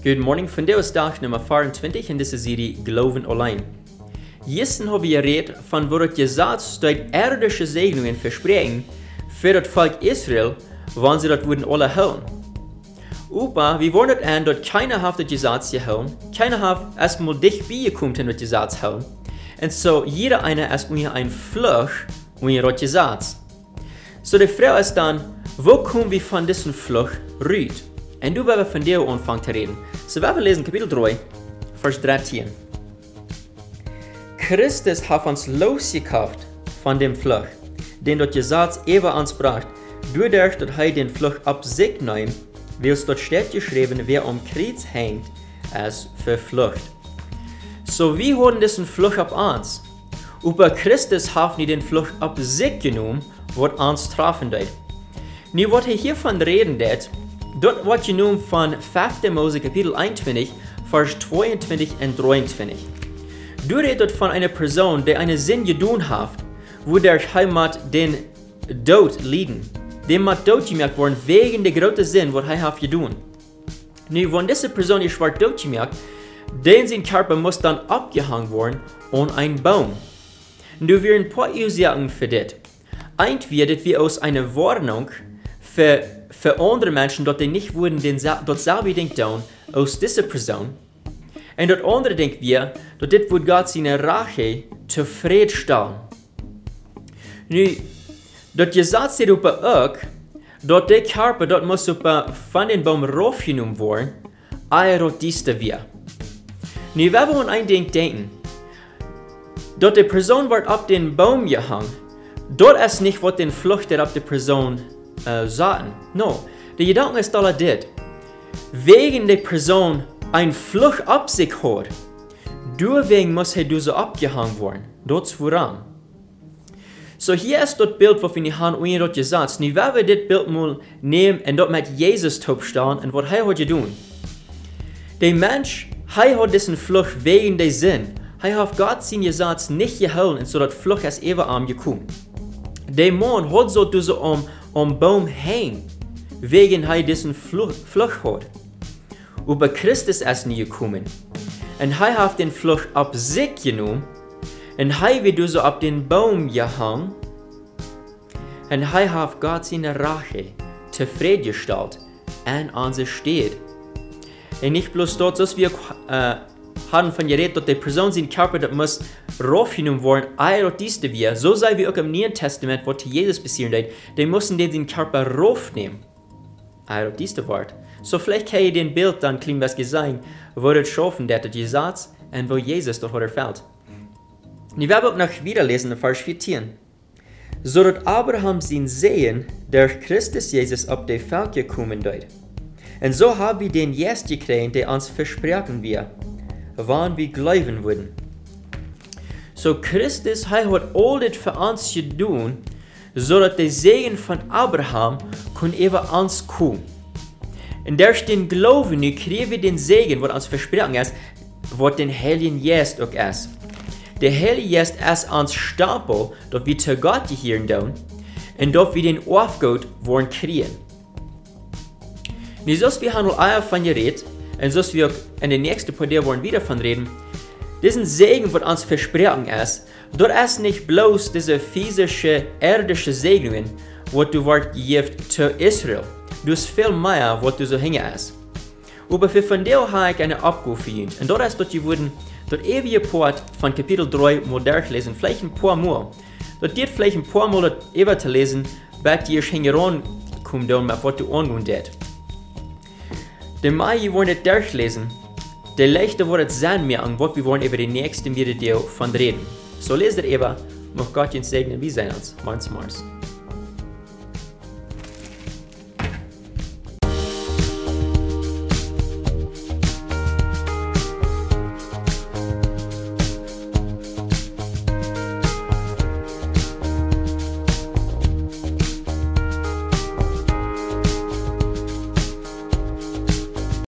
Good morning, vandaag is dag nummer 24 in deze serie Geloven allein. Gisteren hebben we geredet van wat het gezegd uit irdische zegeningen versprechen voor het volk Israël, wanneer ze dat worden alle houden. Aber we worden het aan dat keiner heeft het gezegd gehouden, keiner heeft erstmal dichtbij gekomen in het gezegd houden. En zo jeder einer ist unter ein Fluch unter das Gesetz. So die Frage ist dann, wo kommen wir von diesem Fluch rüt? Und du werden von dir anfangen zu reden. So wir lesen Kapitel 3, Vers 13. Christus hat uns losgekauft von dem Fluch, den das Gesetz ewig uns bracht, dadurch, dass er den Fluch ab sich nahm, wie es dort steht geschrieben, wer am Kreuz hängt, ist verflucht. So wir haben diesen Fluch ab uns. Aber Christus hat nicht den Fluch ab sich genommen, was uns treffen wird. Nu wat hij hiervan reden deed, dat wordt genoemd van 5. Mose Kapitel 21, Vers 22 en 23. Du redet von einer Person, die eine Sinn gedaan heeft, wo der Heimat den Dood lieden. Dem moet doodgemaakt worden wegen der grote Sinn, wat hij heeft gedaan. Nu, wenn diese Person is wordt doodgemaakt, den sein Körper muss dann abgehangen worden an einen Baum. Nu wir ein paar Ursachen für das. Entweder das wir aus einer Warnung für andere Menschen, dass die nicht würden dasselbe Ding tun aus dieser Person. Und das andere denken wir, dass das wird Gott seine Rache zufriedenstellen. Nu, das Gesetz steht aber auch, dass der Körper dort muss von den Baum raufgenommen werden, ehe das dieste wir. Nu, wenn wir an ein Ding denken, dass die Person wird auf den Baum gehangen, dort ist nicht, was den Flucht der auf die Person sagen. No, der Gedanke ist alle das. Wegen der Person ein Flucht auf sich hat, deswegen muss er so abgehangen werden. Das woran. So hier ist das Bild, was wir nicht haben, ohne das gesagt. Nu, wenn wir das Bild mal nehmen und dort mit Jesus aufstellen und was er hat getan. Der Mensch, er hat diesen Flucht wegen der Sinn. Er hat Gott sein Gesetz nicht gehalten, so dass Flucht ist ewig gekommen. Der Mann hat so am Baum hängen, wegen er diesen Flucht hat. Aber Christus ist nie gekommen. Und er hat den Flucht ab sich genommen, und er wird so auf den Baum gehangen, und er hat Gott seine Rache zufriedengestellt und an sich steht. Und nicht bloß dort, dass wir haben von geredet, dass die Person sein Körper das muss raufgenommen werden, ehe dieste wir. So sei wie auch im Neuen Testament, was Jesus passieren wird, die müssen den Körper raufnehmen. Ehe dieste Wort. So vielleicht kann ich den Bild dann klein was gesagt, wo das schaffen, der Gesetz und wo Jesus dort fällt. Wir werden auch noch wieder lesen, in Vers 14. So dass Abraham sein Sehen durch Christus Jesus auf die Welt gekommen ist. Und so haben wir den Yes gekriegt, der uns versprechen wird, wann wir glauben würden. So Christus hat all das für uns getan, so dass der Segen von Abraham über uns kommen. Und durch den Glauben kriegen wir den Segen, was uns versprochen ist, was den Heiligen Geist auch ist. Der Heilige Geist ist uns Stapel, dass wir zu Gott gehören tun und dass wir den Aufgott wollen kriegen. Nicht so, wir haben alle von geredet, und so wir in den nächsten paar Tagen wollen wieder von reden. Diesen Segen, was uns versprochen ist, dort ist nicht bloß diese physische, irdische Segnungen, was du wart gegeben zu Israel. Du hast viel mehr, was du so hängen ist. Aber für von dir habe ich eine Abgabe für ihn. Und dort ist, dass wir würden das ewige Part von Kapitel 3 mal durchlesen, vielleicht ein paar Mal. Dort geht vielleicht ein paar Mal das ewig zu lesen, bis dir hängen kommen, mit was du angehen wirst. Die Mai wollen es durchlesen. Der leichte wird es sein mir an, was wir wollen über die nächste Video von reden. So lest ihr eben, mag Gott uns segnen, wie sein uns. Manchmal.